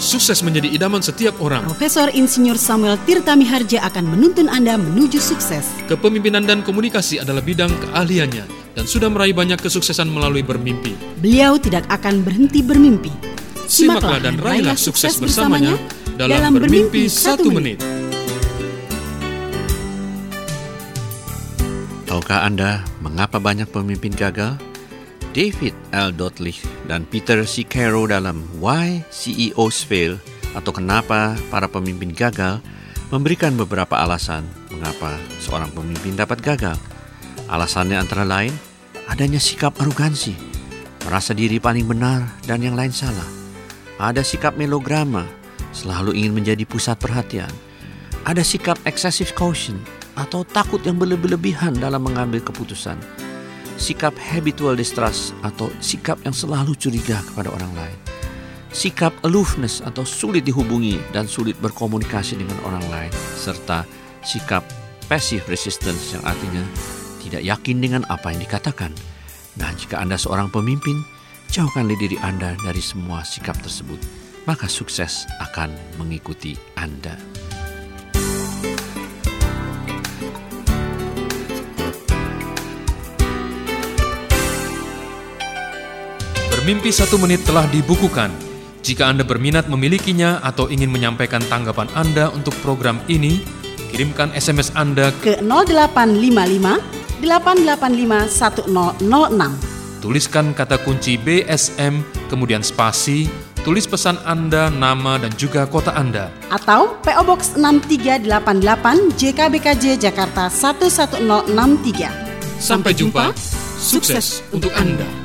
Sukses menjadi idaman setiap orang. Profesor Insinyur Samuel Tirta Miharja akan menuntun Anda menuju sukses. Kepemimpinan dan komunikasi adalah bidang keahliannya dan sudah meraih banyak kesuksesan melalui bermimpi. Beliau tidak akan berhenti bermimpi. Simaklah dan raihlah sukses bersamanya dalam Bermimpi 1 Menit. Tahukah Anda mengapa banyak pemimpin gagal? David L. Dotlich dan Peter C. Caro dalam Why CEOs Fail atau Kenapa Para Pemimpin Gagal memberikan beberapa alasan mengapa seorang pemimpin dapat gagal. Alasannya antara lain adanya sikap arogansi, merasa diri paling benar dan yang lain salah. Ada sikap melodrama, selalu ingin menjadi pusat perhatian. Ada sikap excessive caution atau takut yang berlebihan dalam mengambil keputusan. Sikap habitual distrust atau sikap yang selalu curiga kepada orang lain. Sikap aloofness atau sulit dihubungi dan sulit berkomunikasi dengan orang lain. Serta sikap passive resistance yang artinya tidak yakin dengan apa yang dikatakan. Nah, jika Anda seorang pemimpin, jauhkanlah diri Anda dari semua sikap tersebut. Maka sukses akan mengikuti Anda. Bermimpi 1 Menit telah dibukukan. Jika Anda berminat memilikinya atau ingin menyampaikan tanggapan Anda untuk program ini, kirimkan SMS Anda ke 0855 885 1006. Tuliskan kata kunci BSM, kemudian spasi, tulis pesan Anda, nama dan juga kota Anda. Atau PO Box 6388 JKBKJ Jakarta 11063. Sampai jumpa, sukses untuk Anda.